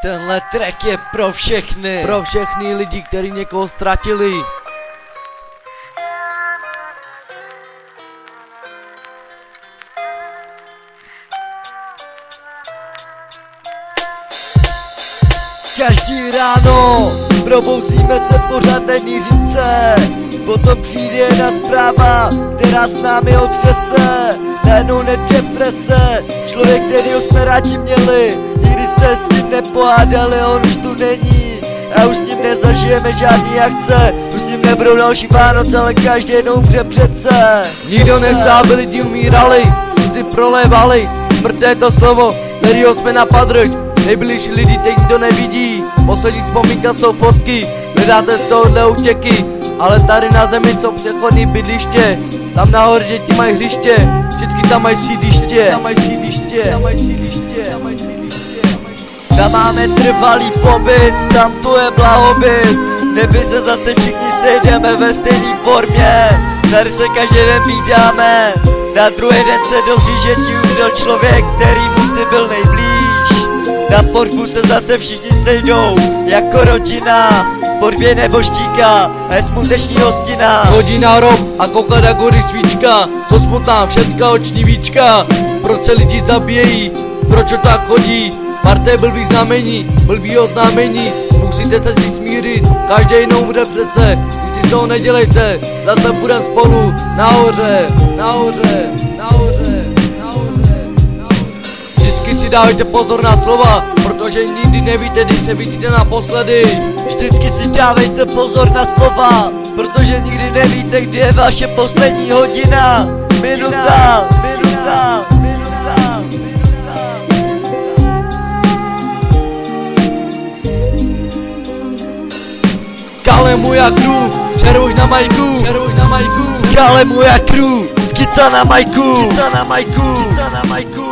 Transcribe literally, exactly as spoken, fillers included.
Tenhle track je pro všechny. Pro všechny lidi, kteří někoho ztratili. Každý ráno probouzíme se v pořádné římce. Potom přijde jedna zpráva, která s námi otřese. Najednou deprese, člověk, kterýho jsme rádi měli. Nikdy se s ním nepohádali, on už tu není. A už s ním nezažijeme žádný akce. Už s ním nebudou další Vánoce, ale každý jednou umře přece. Nikdo nechce, aby lidi umírali, si prolévali. Smrt je to slovo, kterýho jsme napadrť. Nejbližší lidi teď nikdo nevidí. Poslední vzpomínka jsou fotky, hledáte z tohohle útěky. Ale tady na zemi jsou přechodný bydliště. Tam nahoře děti mají hřiště, vždycky tam mají sídliště. Tam mají sídliště, tam mají sídliště, tam mají sídliště. Tam máme trvalý pobyt, tam to je blahobyt. Neby se zase všichni sejdeme ve stejné formě. Tady se každý den vídáme. Na druhý den se dozví, že ti umřel člověk, který mu si byl nejblíž. Na pohřbu se zase všichni sejdou, jako rodina. Pohřbě nebožtíka, a je smuteční hostina. Chodí na hrob a kouká na gory svíčka. Co smutná, všecká oční víčka. Proč se lidi zabíjejí, proč to tak chodí? Marta je blbý znamení, blbý oznámení. Musíte se si smířit, každý jinou umře přece. Nic si z toho nedělejte, zase budem spolu. Nahoře, nahoře, nahoře, nahoře, nahoře. Vždycky si dávajte pozor na slova, protože nikdy nevíte, když se vidíte naposledy. Vždycky si dávejte pozor na slova, protože nikdy nevíte, kdy je vaše poslední hodina. Minuta, minuta, minuta, minuta. Kale moja crew, červoš na majku, červoš na majku. Kale moja crew, skica na majku, skica na majku, skica na majku.